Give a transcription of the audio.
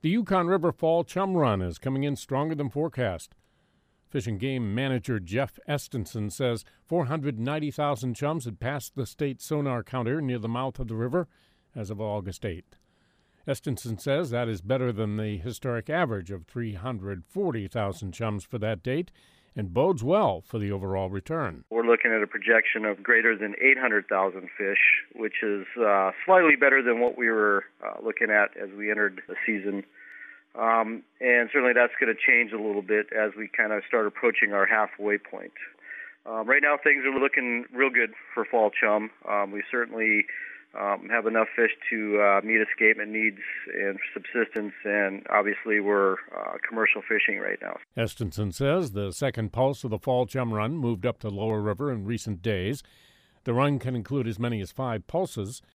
The Yukon River Fall Chum Run is coming in stronger than forecast. Fish and Game Manager Jeff Estenson says 490,000 chums had passed the state sonar counter near the mouth of the river as of August 8th. Estenson says that is better than the historic average of 340,000 chums for that date and bodes well for the overall return. We're looking at a projection of greater than 800,000 fish, which is slightly better than what we were looking at as we entered the season. And certainly that's going to change a little bit as we kind of start approaching our halfway point. Right now things are looking real good for fall chum. We certainly have enough fish to meet escapement needs and subsistence, and obviously we're commercial fishing right now. Estenson says the second pulse of the Fall Chum Run moved up the lower river in recent days. The run can include as many as 5 pulses.